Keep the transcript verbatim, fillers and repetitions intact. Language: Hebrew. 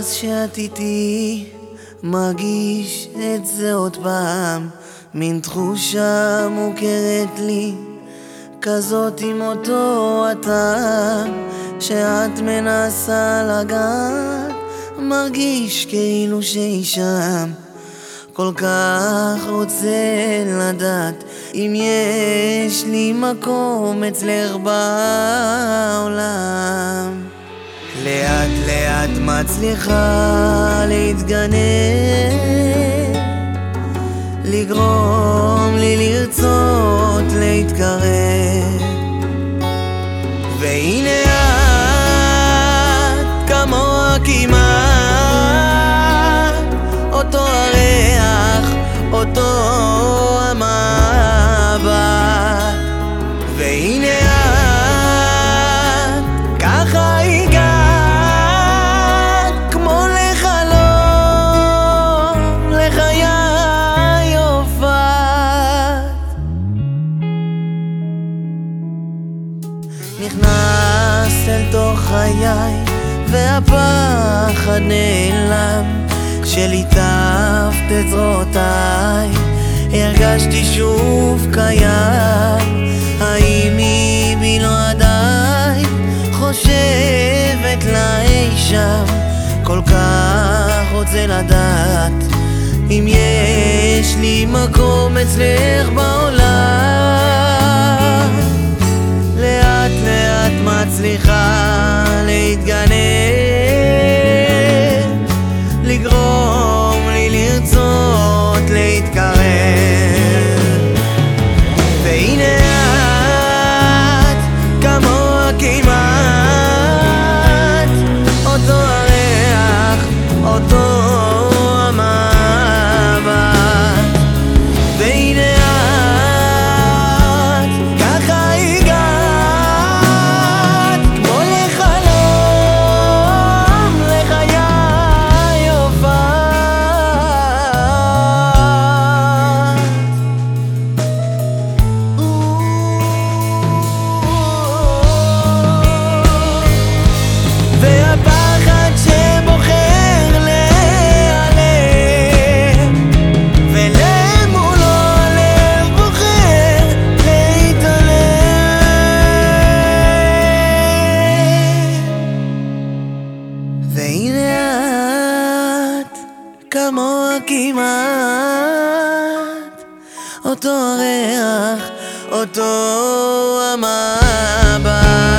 מאז שאת איתי מרגיש את זה עוד פעם, מין תחושה מוכרת לי, כזאת עם אותו הטעם שאת מנסה לגעת, מרגיש כאילו שהיא שם. כל כך רוצה לדעת אם יש לי מקום אצלך בעולם. לאט לאט מצליחה להתגנב, לגרום לי לרצות להתקרב, והנה את כמוה כמעט, אותו הריח, אותו המבט, והנה את ככה הגעת, כמו לחלום, לחיי הופעת. נכנסת אל תוך חיי והפחד נעלם, כשליטפת את זרועותיי הרגשתי שוב קיים. האם היא בלעדיי חושבת לה אי שם? כל כך רוצה לדעת אם יש לי מקום אצלך בעולם. לאט לאט מצליחה להתגנב, לגרום לי לרצות להתקרב, והנה את כמוה כמעט, אותו הריח, אותו המבט, והנה את ככה הגעת, כמו לחלום, לחיי והפחד שבוחר להיעלם, ולמולו הלב בוחר להתעלם, והנה את כמוה כמעט, אותו הריח, אותו המבט.